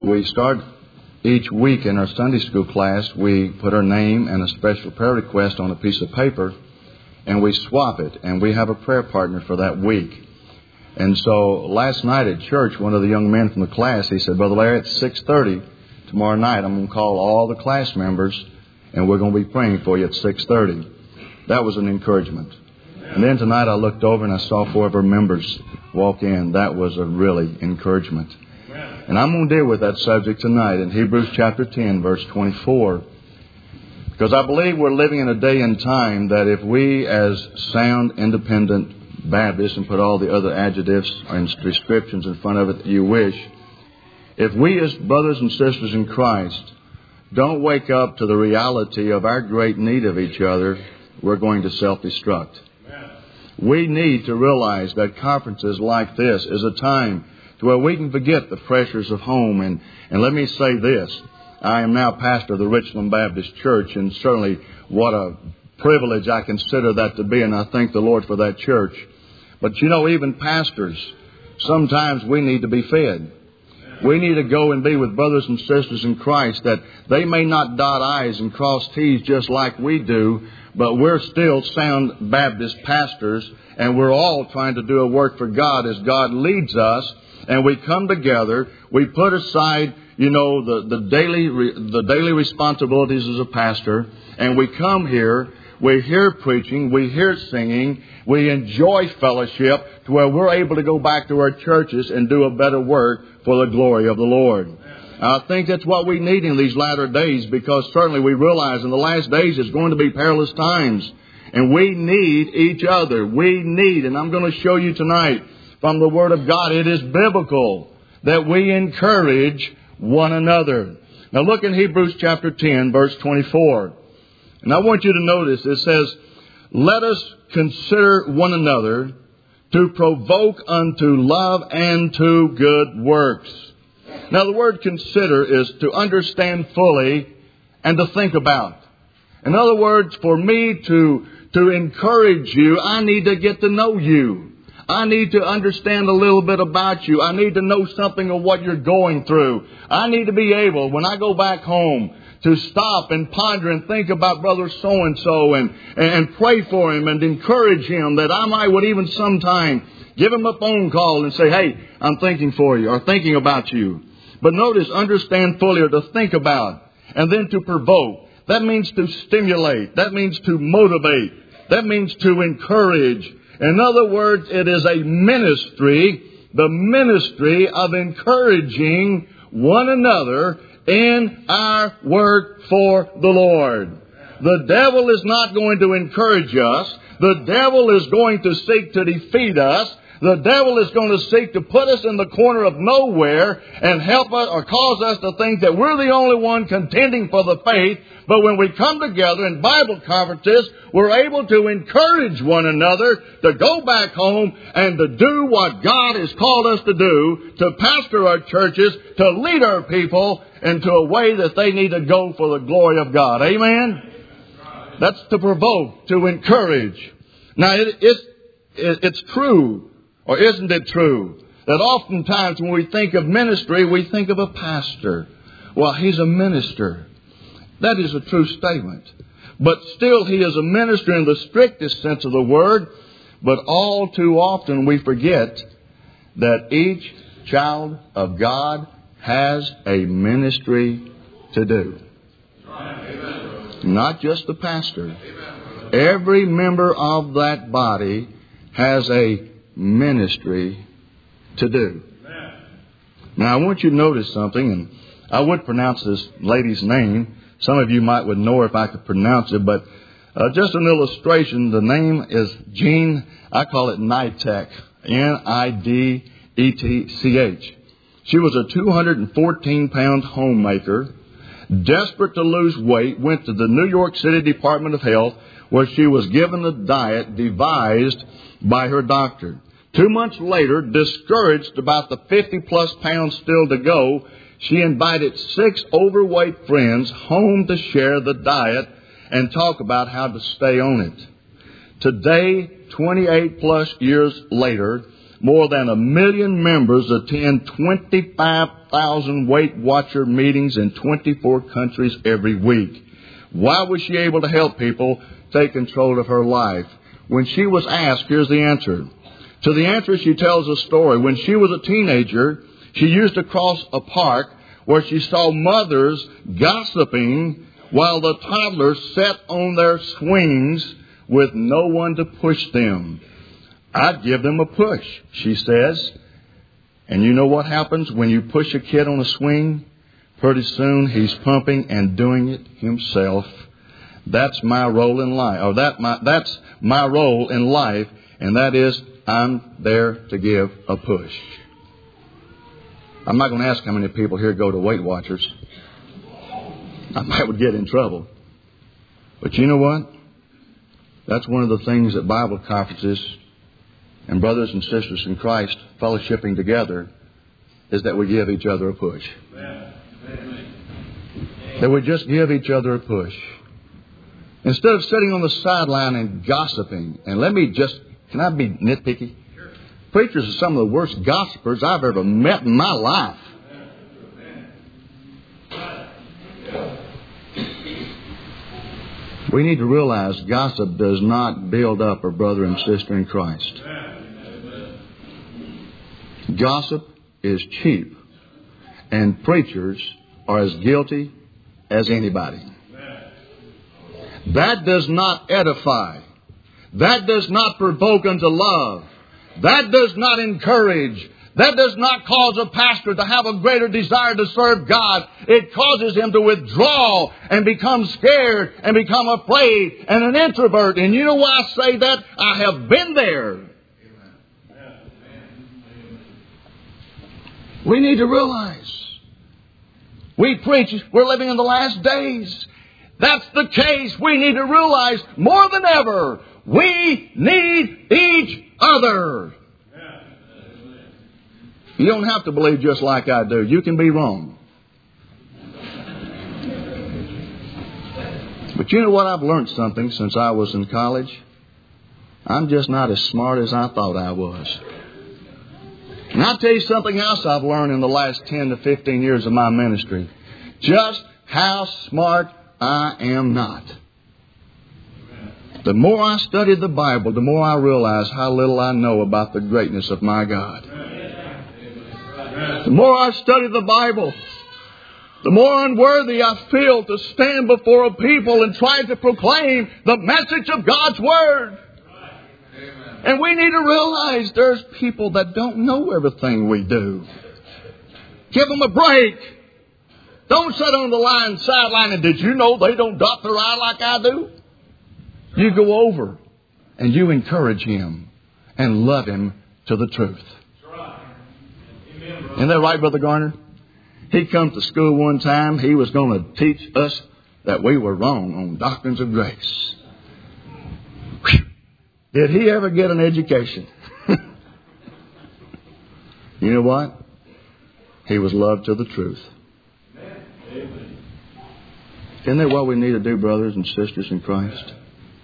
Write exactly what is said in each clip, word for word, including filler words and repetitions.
We start each week in our Sunday school class, we put our name and a special prayer request on a piece of paper, and we swap it, and we have a prayer partner for that week. And so last night at church, one of the young men from the class, he said, Brother Larry, at six thirty tomorrow night, I'm going to call all the class members, and we're going to be praying for you at six thirty. That was an encouragement. And then tonight I looked over and I saw four of our members walk in. That was a really encouragement. And I'm going to deal with that subject tonight in Hebrews chapter ten, verse twenty-four. Because I believe we're living in a day and time that if we as sound, independent Baptists, and put all the other adjectives and descriptions in front of it that you wish, if we as brothers and sisters in Christ don't wake up to the reality of our great need of each other, we're going to self-destruct. We need to realize that conferences like this is a time to where we can forget the pressures of home. And, and let me say this. I am now pastor of the Richland Baptist Church, and certainly what a privilege I consider that to be, and I thank the Lord for that church. But you know, even pastors, sometimes we need to be fed. We need to go and be with brothers and sisters in Christ that they may not dot I's and cross T's just like we do, but we're still sound Baptist pastors, and we're all trying to do a work for God as God leads us. And we come together, we put aside, you know, the, the daily the daily responsibilities as a pastor, and we come here, we hear preaching, we hear singing, we enjoy fellowship to where we're able to go back to our churches and do a better work for the glory of the Lord. I think that's what we need in these latter days, because certainly we realize in the last days it's going to be perilous times. And we need each other. We need, and I'm going to show you tonight from the Word of God, it is biblical that we encourage one another. Now look in Hebrews chapter ten, verse twenty-four. And I want you to notice, it says, let us consider one another to provoke unto love and to good works. Now the word consider is to understand fully and to think about. In other words, for me to, to encourage you, I need to get to know you. I need to understand a little bit about you. I need to know something of what you're going through. I need to be able, when I go back home, to stop and ponder and think about brother so-and-so and, and pray for him and encourage him, that I might would even sometime give him a phone call and say, hey, I'm thinking for you or thinking about you. But notice, understand fully, or to think about, and then to provoke. That means to stimulate. That means to motivate. That means to encourage. In other words, it is a ministry, the ministry of encouraging one another in our work for the Lord. The devil is not going to encourage us. The devil is going to seek to defeat us. The devil is going to seek to put us in the corner of nowhere and help us or cause us to think that we're the only one contending for the faith. But when we come together in Bible conferences, we're able to encourage one another to go back home and to do what God has called us to do, to pastor our churches, to lead our people into a way that they need to go for the glory of God. Amen? That's to provoke, to encourage. Now, it, it's, it, it's true, or isn't it true, that oftentimes when we think of ministry, we think of a pastor. Well, he's a minister. That is a true statement. But still, he is a minister in the strictest sense of the word. But all too often we forget that each child of God has a ministry to do. Not just the pastor. Every member of that body has a ministry to do. Now, I want you to notice something, and I would pronounce this lady's name. Some of you might would know her if I could pronounce it, but uh, just an illustration. The name is Jean, I call it Nidetech, N I D E T C H. She was a two hundred fourteen pound homemaker, desperate to lose weight, went to the New York City Department of Health, where she was given a diet devised by her doctor. Two months later, discouraged about the fifty plus pounds still to go, she invited six overweight friends home to share the diet and talk about how to stay on it. Today, twenty-eight plus years later, more than a million members attend twenty-five thousand Weight Watcher meetings in twenty-four countries every week. Why was she able to help people take control of her life? When she was asked, here's the answer. To the answer, she tells a story. When she was a teenager, she used to cross a park where she saw mothers gossiping while the toddlers sat on their swings with no one to push them. I'd give them a push, she says. And you know what happens when you push a kid on a swing? Pretty soon he's pumping and doing it himself. That's my role in life. Or that my, that's my role in life, and that is I'm there to give a push. I'm not going to ask how many people here go to Weight Watchers. I might would get in trouble. But you know what? That's one of the things that Bible conferences and brothers and sisters in Christ fellowshipping together is that we give each other a push. Amen. That we just give each other a push. Instead of sitting on the sideline and gossiping, and let me just, can I be nitpicky? Sure. Preachers are some of the worst gossipers I've ever met in my life. We need to realize gossip does not build up a brother and sister in Christ. Gossip is cheap, and preachers are as guilty as anybody. That does not edify. That does not provoke unto love. That does not encourage. That does not cause a pastor to have a greater desire to serve God. It causes him to withdraw and become scared and become afraid and an introvert. And you know why I say that? I have been there. We need to realize we preach, we're living in the last days. That's the case. We need to realize more than ever, we need each other. You don't have to believe just like I do. You can be wrong. But you know what? I've learned something since I was in college. I'm just not as smart as I thought I was. And I'll tell you something else I've learned in the last ten to fifteen years of my ministry. Just how smart I am not. The more I studied the Bible, the more I realized how little I know about the greatness of my God. The more I study the Bible, the more unworthy I feel to stand before a people and try to proclaim the message of God's Word. And we need to realize there's people that don't know everything we do. Give them a break. Don't sit on the line sideline and did you know they don't dot their I like I do? You go over and you encourage him and love him to the truth. Isn't that right, Brother Garner? He come to school one time. He was going to teach us that we were wrong on doctrines of grace. Whew. Did he ever get an education? You know what? He was loved to the truth. Isn't that what we need to do, brothers and sisters in Christ?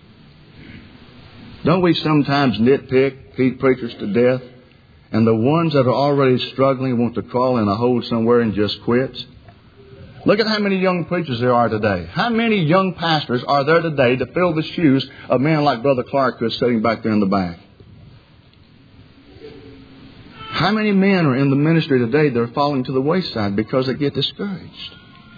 Don't we sometimes nitpick, beat preachers to death? And the ones that are already struggling want to crawl in a hole somewhere and just quit? Look at how many young preachers there are today. How many young pastors are there today to fill the shoes of men like Brother Clark who is sitting back there in the back? How many men are in the ministry today that are falling to the wayside because they get discouraged?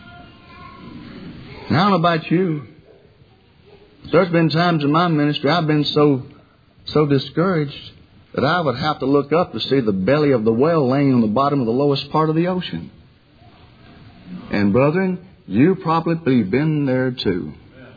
And I don't know about you. There's been times in my ministry I've been so, so discouraged that I would have to look up to see the belly of the whale laying on the bottom of the lowest part of the ocean. And brethren, you probably been there too.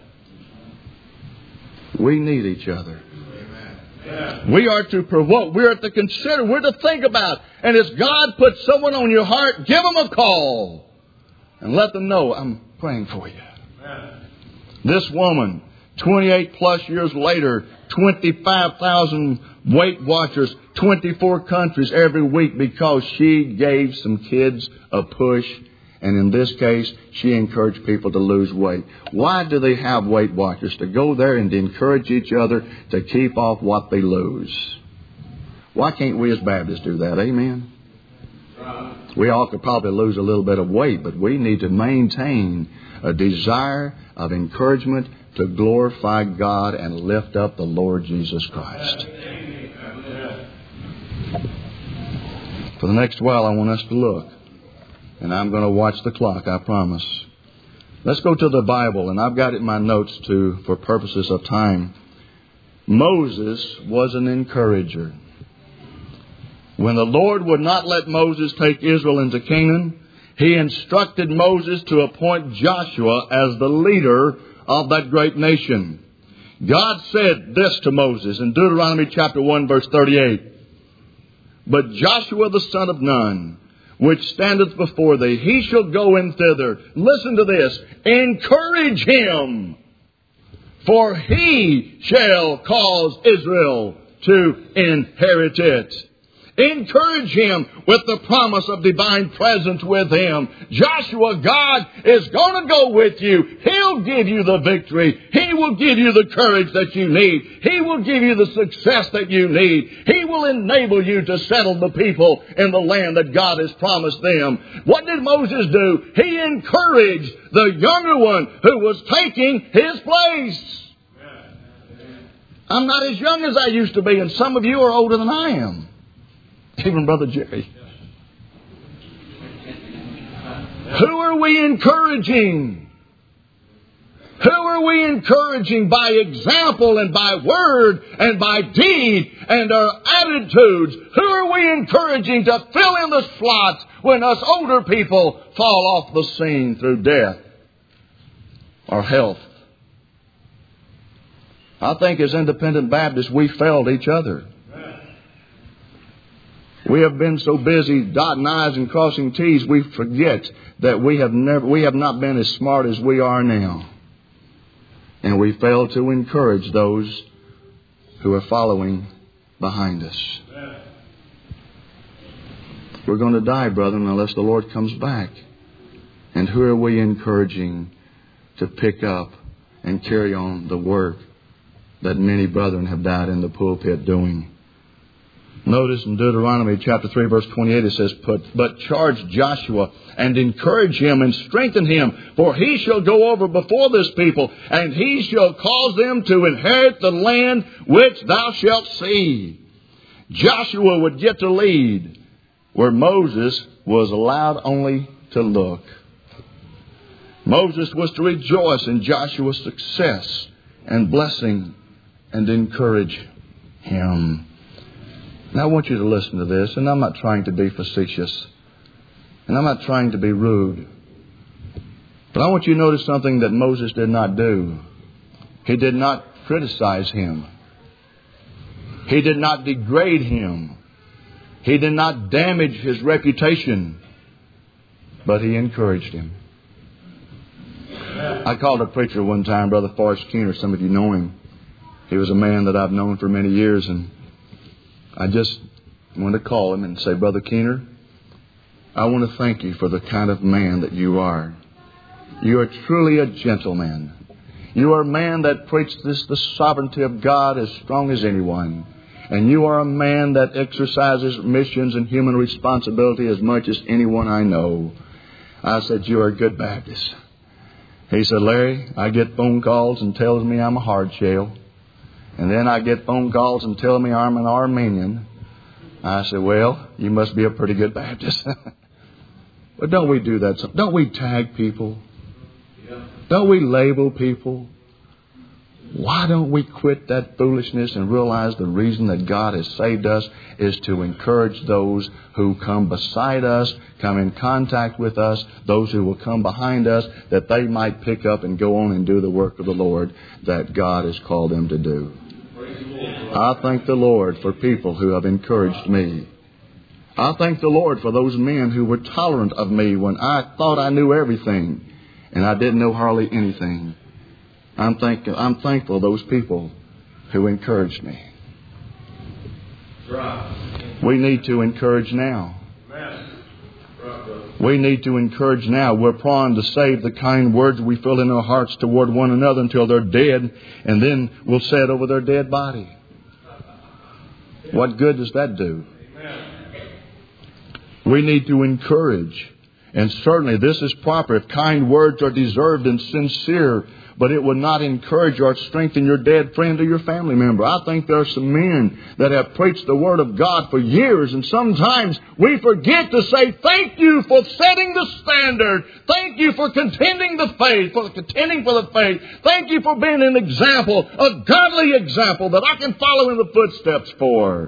We need each other. We are to provoke. We are to consider. We're to think about. And as God puts someone on your heart, give them a call. And let them know, I'm praying for you. This woman, twenty-eight plus years later, twenty-five thousand Weight Watchers, twenty-four countries every week because she gave some kids a push. And in this case, she encouraged people to lose weight. Why do they have Weight Watchers? To go there and to encourage each other to keep off what they lose. Why can't we as Baptists do that? Amen? We all could probably lose a little bit of weight, but we need to maintain a desire of encouragement to glorify God and lift up the Lord Jesus Christ. For the next while, I want us to look. And I'm going to watch the clock, I promise. Let's go to the Bible, and I've got it in my notes too, for purposes of time. Moses was an encourager. When the Lord would not let Moses take Israel into Canaan, He instructed Moses to appoint Joshua as the leader of that great nation. God said this to Moses in Deuteronomy chapter one, verse thirty-eight. But Joshua the son of Nun, which standeth before thee, he shall go in thither. Listen to this. Encourage him, for he shall cause Israel to inherit it. Encourage him with the promise of divine presence with him. Joshua, God is going to go with you. He'll give you the victory. He will give you the courage that you need. He will give you the success that you need. He will enable you to settle the people in the land that God has promised them. What did Moses do? He encouraged the younger one who was taking his place. I'm not as young as I used to be, and some of you are older than I am. Even Brother Jerry. Who are we encouraging? Who are we encouraging by example and by word and by deed and our attitudes? Who are we encouraging to fill in the slots when us older people fall off the scene through death or health? I think as independent Baptists we failed each other. We have been so busy dotting I's and crossing T's, we forget that we have never, we have not been as smart as we are now. And we fail to encourage those who are following behind us. We're going to die, brethren, unless the Lord comes back. And who are we encouraging to pick up and carry on the work that many brethren have died in the pulpit doing? Notice in Deuteronomy chapter three, verse twenty-eight, it says, But charge Joshua and encourage him and strengthen him, for he shall go over before this people, and he shall cause them to inherit the land which thou shalt see. Joshua would get to lead where Moses was allowed only to look. Moses was to rejoice in Joshua's success and blessing and encourage him. Now I want you to listen to this, and I'm not trying to be facetious, and I'm not trying to be rude, but I want you to notice something that Moses did not do. He did not criticize him. He did not degrade him. He did not damage his reputation, but he encouraged him. I called a preacher one time, Brother Forrest Keener. Some of you know him. He was a man that I've known for many years, and I just want to call him and say, Brother Keener, I want to thank you for the kind of man that you are. You are truly a gentleman. You are a man that preaches the sovereignty of God as strong as anyone. And you are a man that exercises missions and human responsibility as much as anyone I know. I said, you are a good Baptist. He said, Larry, I get phone calls and tells me I'm a hard shell. And then I get phone calls and tell me I'm an Armenian. I said, well, you must be a pretty good Baptist. But don't we do that? Don't we tag people? Don't we label people? Why don't we quit that foolishness and realize the reason that God has saved us is to encourage those who come beside us, come in contact with us, those who will come behind us, that they might pick up and go on and do the work of the Lord that God has called them to do. I thank the Lord for people who have encouraged me. I thank the Lord for those men who were tolerant of me when I thought I knew everything and I didn't know hardly anything. I'm, thank, I'm thankful for those people who encouraged me. We need to encourage now. We need to encourage now. We're prone to save the kind words we feel in our hearts toward one another until they're dead, and then we'll say it over their dead body. What good does that do? We need to encourage. And certainly this is proper if kind words are deserved and sincere, but it will not encourage or strengthen your dead friend or your family member. I think there are some men that have preached the Word of God for years, and sometimes we forget to say thank you for setting the standard. Thank you for contending the faith, for contending for the faith. Thank you for being an example, a godly example that I can follow in the footsteps for.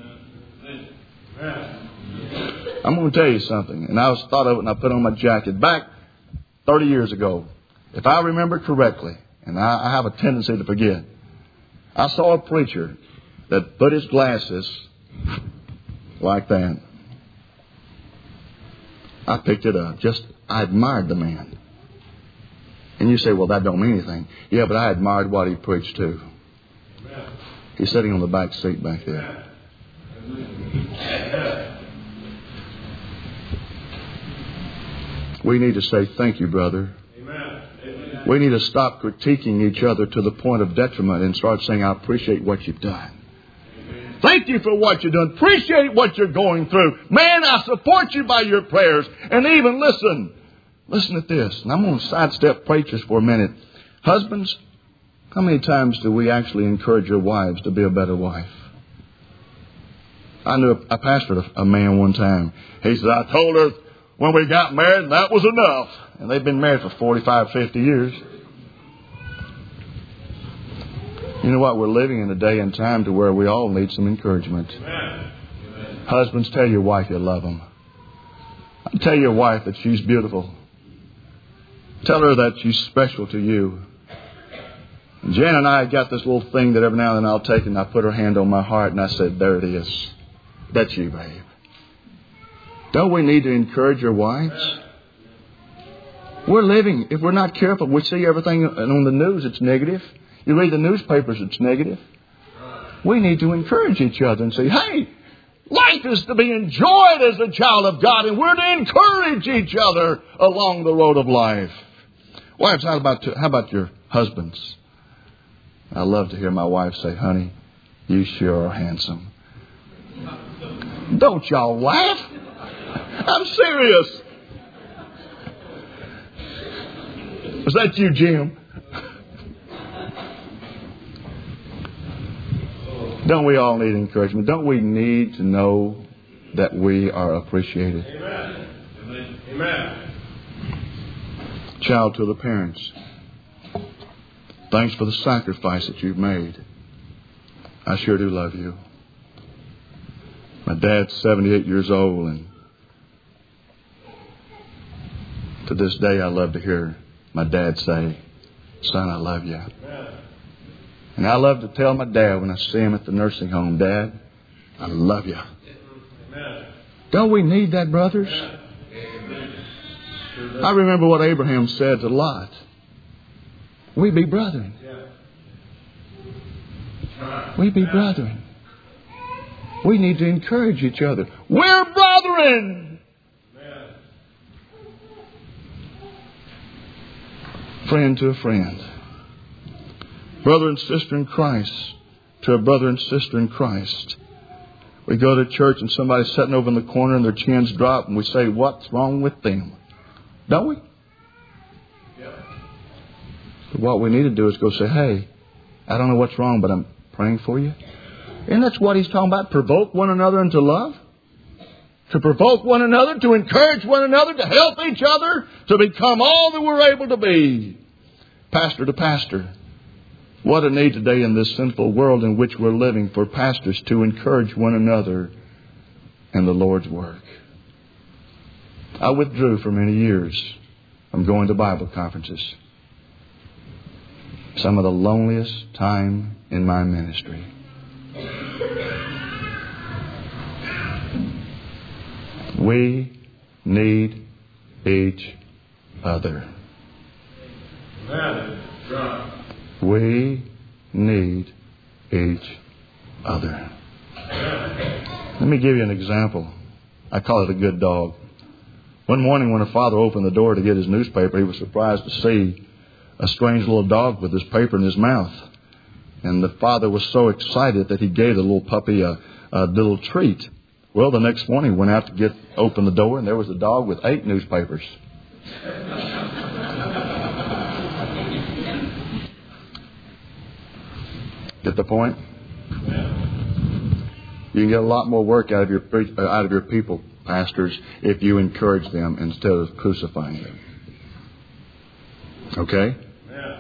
I'm going to tell you something, and I was thought of it and I put on my jacket back thirty years ago. If I remember correctly, and I, I have a tendency to forget, I saw a preacher that put his glasses like that. I picked it up. Just, I admired the man. And you say, well, that don't mean anything. Yeah, but I admired what he preached too. He's sitting on the back seat back there. We need to say, thank you, brother. We need to stop critiquing each other to the point of detriment and start saying, I appreciate what you've done. Amen. Thank you for what you've done. Appreciate what you're going through. Man, I support you by your prayers. And even listen, listen to this. And I'm going to sidestep preachers for a minute. Husbands, how many times do we actually encourage your wives to be a better wife? I knew a, I pastored a, a man one time. He said, I told her when we got married, and that was enough. And they've been married for forty-five, fifty years. You know what? We're living in a day and time to where we all need some encouragement. Amen. Husbands, tell your wife you love them. Tell your wife that she's beautiful. Tell her that she's special to you. And Jan and I got this little thing that every now and then I'll take and I put her hand on my heart and I said, there it is. That's you, babe. Don't we need to encourage our wives? We're living, if we're not careful, we see everything on the news, it's negative. You read the newspapers, it's negative. We need to encourage each other and say, hey, life is to be enjoyed as a child of God, and we're to encourage each other along the road of life. Wives, how about, how about your husbands? I love to hear my wife say, honey, you sure are handsome. Don't y'all laugh. I'm serious. Was that you, Jim? Don't we all need encouragement? Don't we need to know that we are appreciated? Amen. Amen. Child, to the parents, thanks for the sacrifice that you've made. I sure do love you. My dad's seventy-eight years old, and to this day I love to hear my dad say, son, I love you. Amen. And I love to tell my dad when I see him at the nursing home, Dad, I love you. Amen. Don't we need that, brothers? Amen. I remember what Abraham said to Lot. We be brethren. We be brethren. We need to encourage each other. We're brethren. Amen. Friend to a friend. Brother and sister in Christ to a brother and sister in Christ. We go to church and somebody's sitting over in the corner and their chins drop and we say, what's wrong with them? Don't we? Yeah. But what we need to do is go say, hey, I don't know what's wrong, but I'm praying for you. And that's what he's talking about. Provoke one another into love. To provoke one another, to encourage one another, to help each other, to become all that we're able to be. Pastor to pastor. What a need today in this sinful world in which we're living for pastors to encourage one another in the Lord's work. I withdrew for many years from going to Bible conferences. Some of the loneliest time in my ministry. We need each other. Amen. Right. We need each other. Let me give you an example. I call it a good dog. One morning when a father opened the door to get his newspaper, he was surprised to see a strange little dog with his paper in his mouth. And the father was so excited that he gave the little puppy a, a little treat. Well, the next morning went out to get open the door, and there was a dog with eight newspapers. Get the point? You can get a lot more work out of your out of your people, pastors, if you encourage them instead of crucifying them. Okay? Yeah.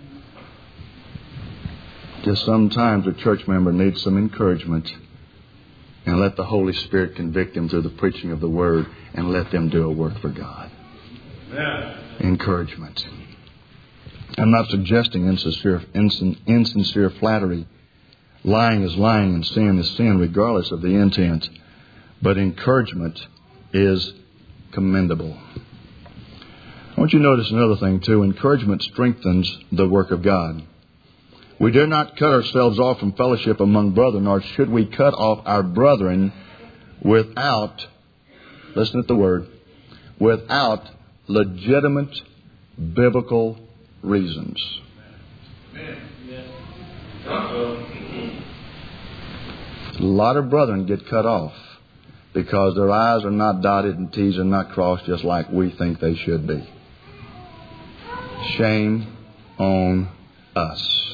Just sometimes a church member needs some encouragement, and let the Holy Spirit convict them through the preaching of the Word, and let them do a work for God. Yeah. Encouragement. I'm not suggesting insincere, insincere flattery. Lying is lying and sin is sin, regardless of the intent. But encouragement is commendable. I want you to notice another thing too. Encouragement strengthens the work of God. We dare not cut ourselves off from fellowship among brethren, nor should we cut off our brethren without, listen to the word, without legitimate biblical reasons. A lot of brethren get cut off because their I's are not dotted and T's are not crossed just like we think they should be. Shame on us.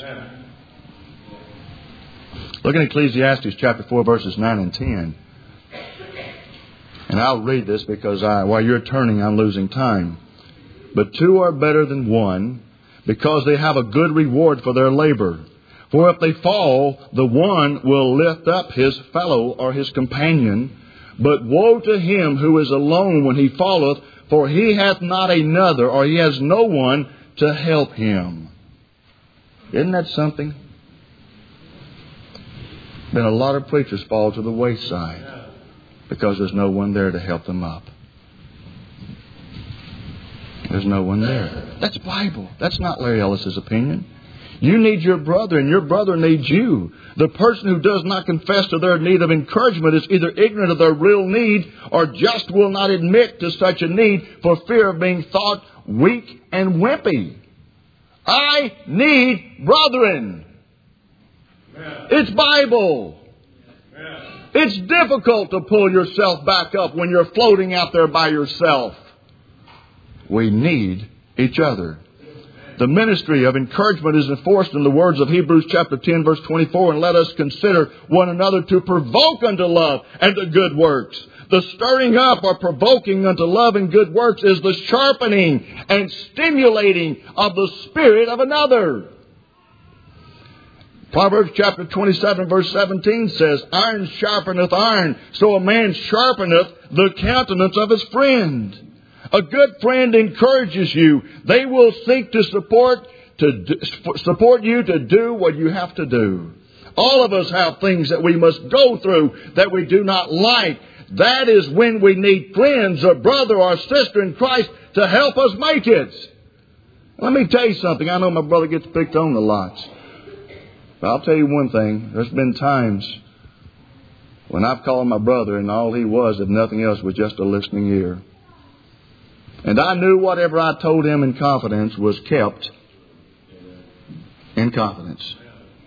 Look at Ecclesiastes chapter four, verses nine and ten. And I'll read this because I, while you're turning, I'm losing time. But two are better than one, because they have a good reward for their labor. For if they fall, the one will lift up his fellow or his companion. But woe to him who is alone when he falleth, for he hath not another, or he has no one to help him. Isn't that something? Been a lot of preachers fall to the wayside because there's no one there to help them up. There's no one there. That's Bible. That's not Larry Ellis's opinion. You need your brother, and your brother needs you. The person who does not confess to their need of encouragement is either ignorant of their real need or just will not admit to such a need for fear of being thought weak and wimpy. I need brethren. Yeah. It's Bible. Yeah. It's difficult to pull yourself back up when you're floating out there by yourself. We need each other. The ministry of encouragement is enforced in the words of Hebrews chapter ten, verse twenty-four. And let us consider one another to provoke unto love and to good works. The stirring up or provoking unto love and good works is the sharpening and stimulating of the spirit of another. Proverbs chapter twenty-seven, verse seventeen says, iron sharpeneth iron, so a man sharpeneth the countenance of his friend. A good friend encourages you. They will seek to support to do, support you to do what you have to do. All of us have things that we must go through that we do not like. That is when we need friends, a brother or sister in Christ to help us make it. Let me tell you something. I know my brother gets picked on a lot. But I'll tell you one thing. There's been times when I've called my brother and all he was, if nothing else, was just a listening ear. And I knew whatever I told him in confidence was kept in confidence.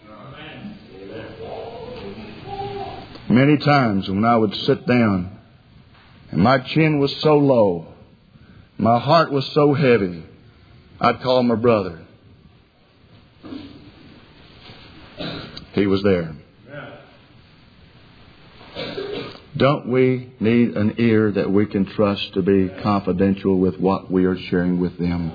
Many times when I would sit down and my chin was so low, my heart was so heavy, I'd call my brother. He was there. Don't we need an ear that we can trust to be confidential with what we are sharing with them?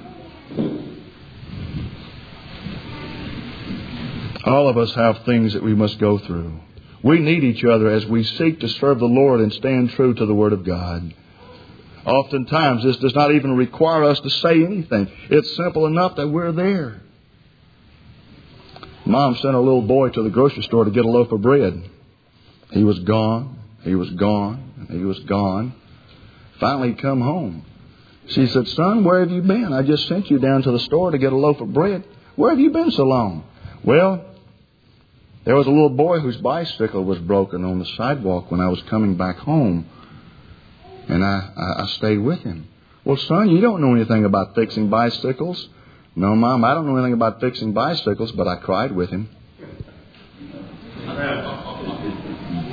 All of us have things that we must go through. We need each other as we seek to serve the Lord and stand true to the Word of God. Oftentimes, this does not even require us to say anything. It's simple enough that we're there. Mom sent a little boy to the grocery store to get a loaf of bread. He was gone. He was gone. He was gone. Finally, he come home. She said, son, where have you been? I just sent you down to the store to get a loaf of bread. Where have you been so long? Well, there was a little boy whose bicycle was broken on the sidewalk when I was coming back home. And I, I, I stayed with him. Well, son, you don't know anything about fixing bicycles. No, Mom, I don't know anything about fixing bicycles, but I cried with him.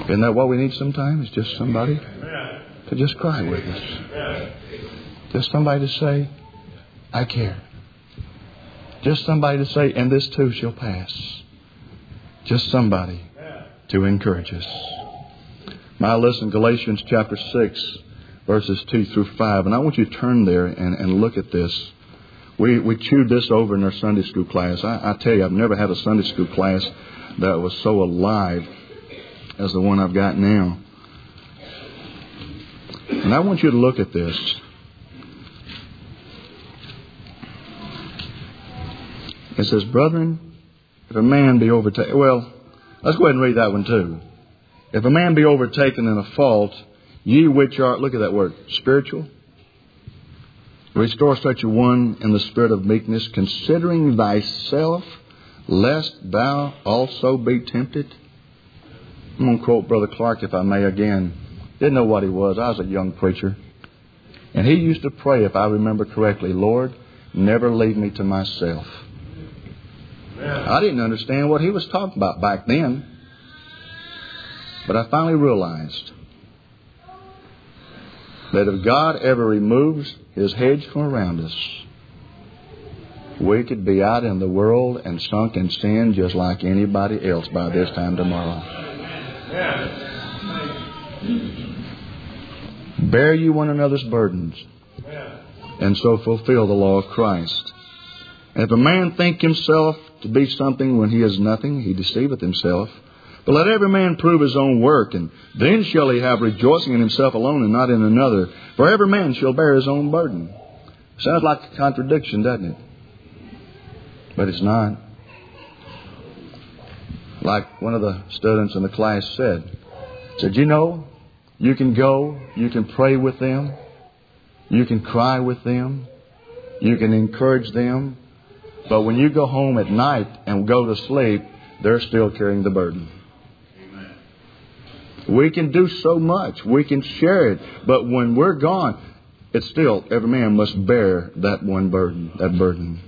Isn't that what we need sometimes? Just somebody to just cry with us. Just somebody to say, I care. Just somebody to say, and this too shall pass. Just somebody to encourage us. Now listen, Galatians chapter six, verses two through five. And I want you to turn there and, and look at this. We we chewed this over in our Sunday school class. I, I tell you, I've never had a Sunday school class that was so alive as the one I've got now. And I want you to look at this. It says, brethren, if a man be overtaken... Well, let's go ahead and read that one too. If a man be overtaken in a fault, ye which are... Look at that word. Spiritual. Restore such a one in the spirit of meekness, considering thyself, lest thou also be tempted. I'm going to quote Brother Clark, if I may, again. Didn't know what he was. I was a young preacher. And he used to pray, if I remember correctly, Lord, never leave me to myself. I didn't understand what he was talking about back then. But I finally realized that if God ever removes His hedge from around us, we could be out in the world and sunk in sin just like anybody else by this time tomorrow. Bear you one another's burdens, and so fulfill the law of Christ. And if a man think himself to be something when he is nothing, he deceiveth himself. But let every man prove his own work, and then shall he have rejoicing in himself alone and not in another. For every man shall bear his own burden. Sounds like a contradiction, doesn't it? But it's not. Like one of the students in the class said, said, you know, you can go, you can pray with them, you can cry with them, you can encourage them, but when you go home at night and go to sleep, they're still carrying the burden. Amen. We can do so much. We can share it. But when we're gone, it's still, every man must bear that one burden, that burden.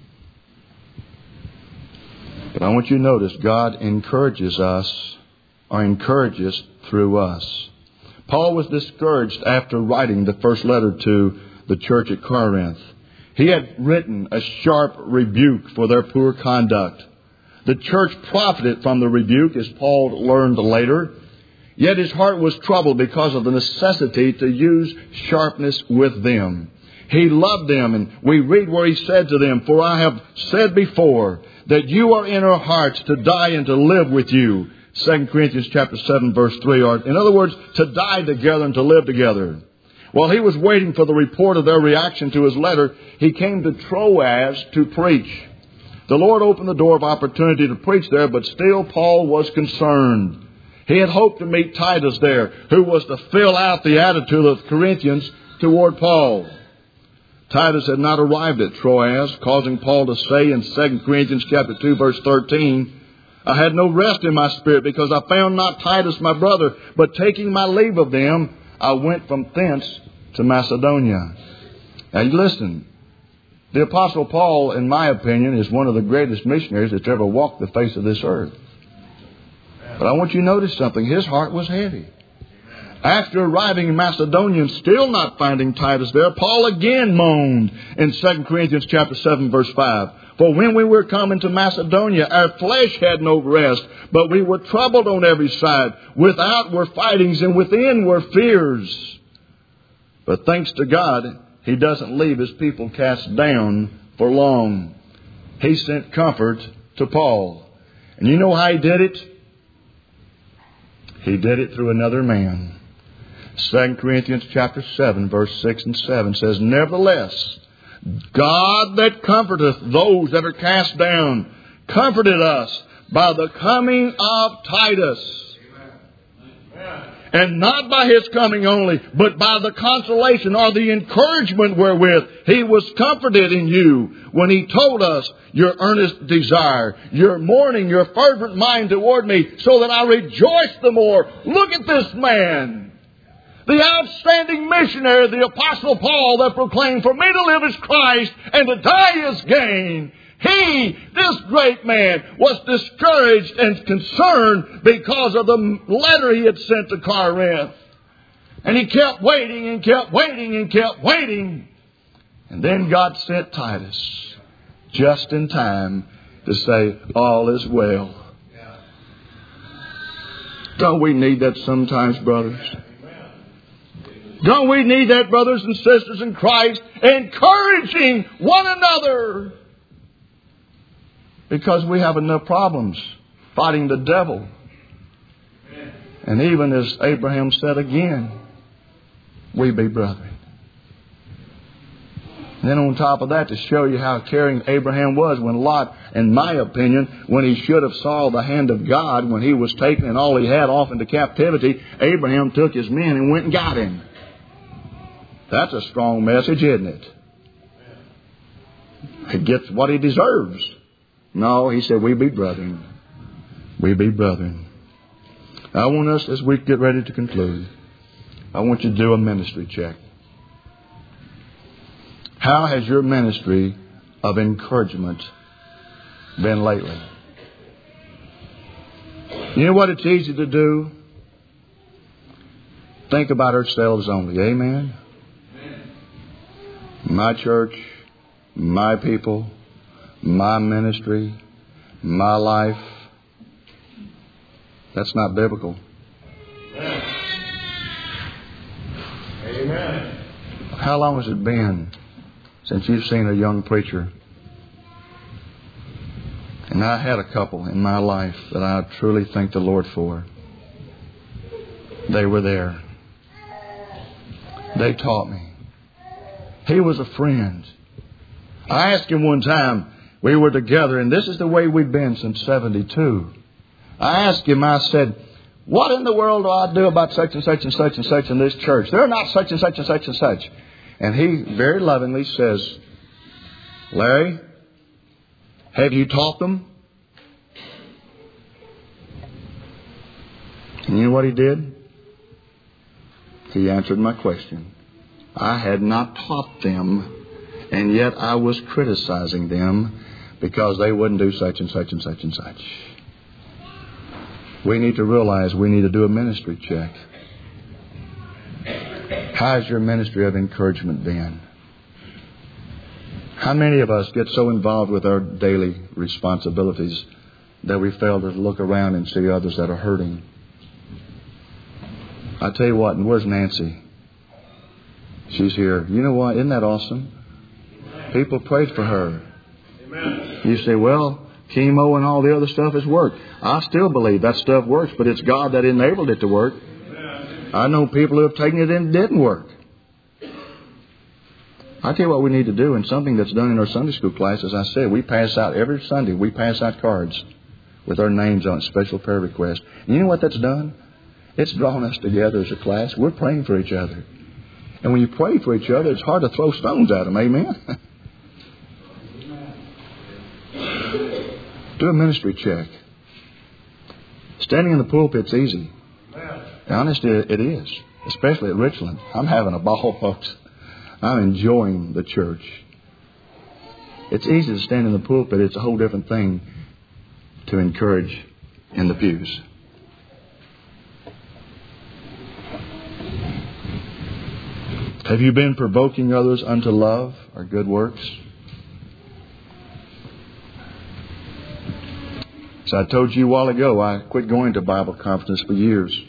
But I want you to notice, God encourages us, or encourages through us. Paul was discouraged after writing the first letter to the church at Corinth. He had written a sharp rebuke for their poor conduct. The church profited from the rebuke, as Paul learned later. Yet his heart was troubled because of the necessity to use sharpness with them. He loved them, and we read where he said to them, for I have said before that you are in our hearts to die and to live with you. Second Corinthians chapter seven, verse three. Or in other words, to die together and to live together. While he was waiting for the report of their reaction to his letter, he came to Troas to preach. The Lord opened the door of opportunity to preach there, but still Paul was concerned. He had hoped to meet Titus there, who was to fill out the attitude of the Corinthians toward Paul. Titus had not arrived at Troas, causing Paul to say in Second Corinthians chapter two, verse thirteen, I had no rest in my spirit because I found not Titus my brother, but taking my leave of them, I went from thence to Macedonia. Now listen, the Apostle Paul, in my opinion, is one of the greatest missionaries that's ever walked the face of this earth. But I want you to notice something. His heart was heavy. After arriving in Macedonia and still not finding Titus there, Paul again moaned in Second Corinthians chapter seven, verse five. For when we were coming to Macedonia, our flesh had no rest, but we were troubled on every side. Without were fightings, and within were fears. But thanks to God, He doesn't leave His people cast down for long. He sent comfort to Paul. And you know how He did it? He did it through another man. Second Corinthians chapter seven, verse six and seven says, Nevertheless, God that comforteth those that are cast down, comforted us by the coming of Titus. Amen. And not by his coming only, but by the consolation or the encouragement wherewith he was comforted in you, when he told us your earnest desire, your mourning, your fervent mind toward me, so that I rejoice the more. Look at this man. The outstanding missionary, the Apostle Paul, that proclaimed, for me to live is Christ and to die is gain. He, this great man, was discouraged and concerned because of the letter he had sent to Corinth. And he kept waiting and kept waiting and kept waiting. And then God sent Titus just in time to say, all is well. Don't we need that sometimes, brothers? Don't we need that, brothers and sisters in Christ, encouraging one another? Because we have enough problems fighting the devil. And even as Abraham said again, we be brethren. And then on top of that, to show you how caring Abraham was, when Lot, in my opinion, when he should have saw the hand of God, when he was taken and all he had off into captivity, Abraham took his men and went and got him. That's a strong message, isn't it? He gets what he deserves. No, he said, we be brethren. We be brethren. I want us, as we get ready to conclude, I want you to do a ministry check. How has your ministry of encouragement been lately? You know what it's easy to do? Think about ourselves only. Amen? My church, my people, my ministry, my life. That's not biblical. Amen. How long has it been since you've seen a young preacher? And I had a couple in my life that I truly thank the Lord for. They were there. They taught me. He was a friend. I asked him one time, we were together, and this is the way we've been since seventy-two. I asked him, I said, what in the world do I do about such and such and such and such in this church? They're not such and such and such and such. And he very lovingly says, Larry, have you taught them? And you know what he did? He answered my question. I had not taught them, and yet I was criticizing them because they wouldn't do such and such and such and such. We need to realize we need to do a ministry check. How has your ministry of encouragement been? How many of us get so involved with our daily responsibilities that we fail to look around and see others that are hurting? I tell you what, and where's Nancy? She's here. You know what? Isn't that awesome? People prayed for her. You say, well, chemo and all the other stuff has worked. I still believe that stuff works, but it's God that enabled it to work. I know people who have taken it and it didn't work. I tell you what we need to do, and something that's done in our Sunday school class, as I said, we pass out every Sunday, we pass out cards with our names on special prayer requests. And you know what that's done? It's drawn us together as a class. We're praying for each other. And when you pray for each other, it's hard to throw stones at them. Amen? Do a ministry check. Standing in the pulpit's easy. Honestly, it is. Especially at Richland. I'm having a ball, folks. I'm enjoying the church. It's easy to stand in the pulpit. It's a whole different thing to encourage in the pews. Have you been provoking others unto love or good works? So I told you a while ago, I quit going to Bible conferences for years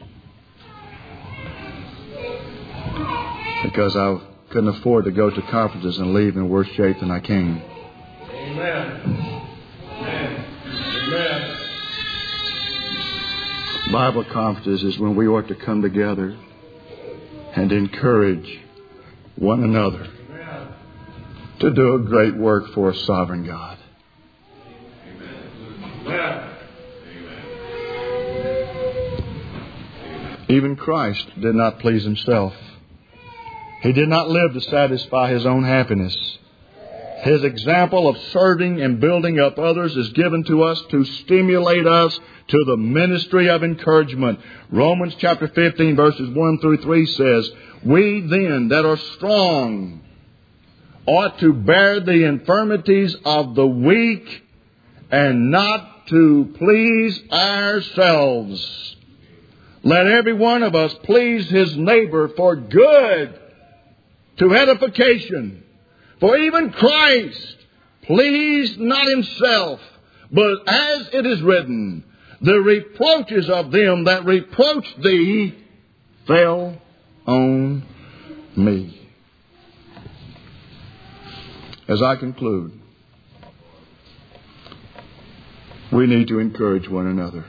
because I couldn't afford to go to conferences and leave in worse shape than I came. Amen. Amen. Amen. Bible conferences is when we ought to come together and encourage one another to do a great work for a sovereign God. Amen. Even Christ did not please himself. He did not live to satisfy his own happiness. His example of serving and building up others is given to us to stimulate us to the ministry of encouragement. Romans chapter fifteen verses one through three says, we then that are strong ought to bear the infirmities of the weak and not to please ourselves. Let every one of us please his neighbor for good, to edification. For even Christ pleased not himself, but as it is written, the reproaches of them that reproached thee fell on me. As I conclude, we need to encourage one another.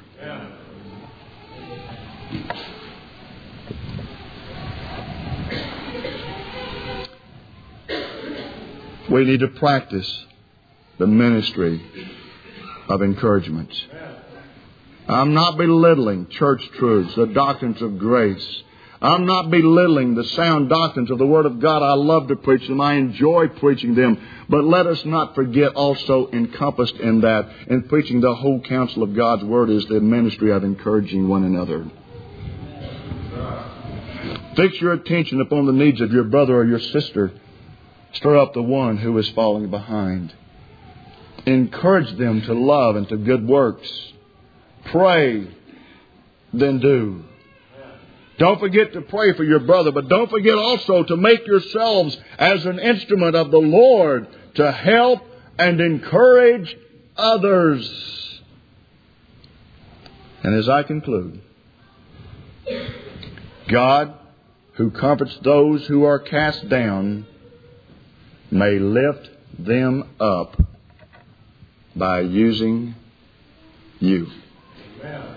We need to practice the ministry of encouragement. I'm not belittling church truths, the doctrines of grace. I'm not belittling the sound doctrines of the Word of God. I love to preach them. I enjoy preaching them. But let us not forget also encompassed in that, in preaching the whole counsel of God's Word, is the ministry of encouraging one another. Fix your attention upon the needs of your brother or your sister. Stir up the one who is falling behind. Encourage them to love and to good works. Pray, then do. Don't forget to pray for your brother, but don't forget also to make yourselves as an instrument of the Lord to help and encourage others. And as I conclude, God, who comforts those who are cast down, may lift them up by using you. Amen.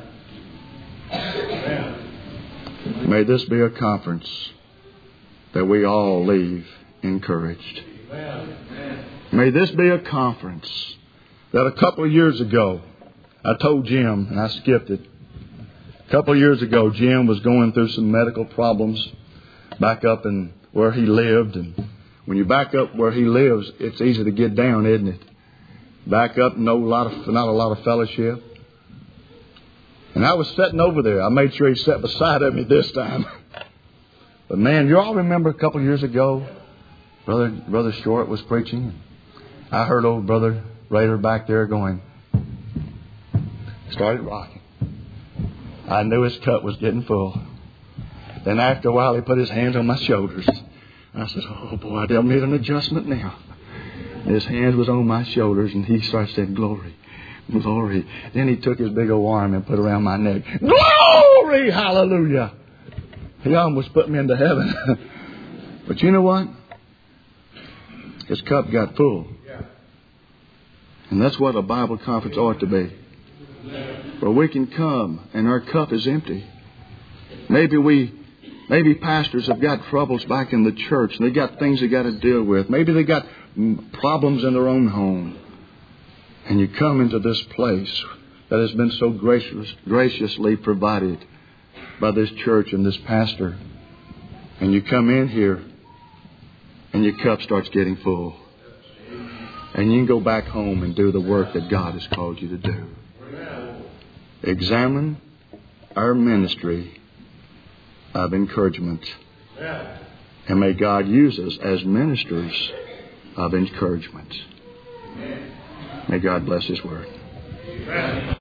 Amen. May this be a conference that we all leave encouraged. Amen. May this be a conference that a couple of years ago, I told Jim, and I skipped it. A couple of years ago, Jim was going through some medical problems back up in where he lived. And when you back up where he lives, it's easy to get down, isn't it? Back up, no lot of, not a lot of fellowship. And I was sitting over there. I made sure he sat beside of me this time. But man, you all remember a couple of years ago, Brother Brother Short was preaching. I heard old Brother Rader back there going, started rocking. I knew his cup was getting full. Then after a while, he put his hands on my shoulders. I said, oh boy, they'll need an adjustment now. His hand was on my shoulders, and he started saying, glory, glory. Then he took his big old arm and put it around my neck. Glory, hallelujah. He almost put me into heaven. But you know what? His cup got full. And that's what a Bible conference ought to be. Where we can come and our cup is empty. Maybe we, maybe pastors have got troubles back in the church, and they got things they got to deal with. Maybe they got problems in their own home. And you come into this place that has been so gracious, graciously provided by this church and this pastor. And you come in here and your cup starts getting full. And you can go back home and do the work that God has called you to do. Examine our ministry of encouragement. And may God use us as ministers of encouragement. May God bless His word.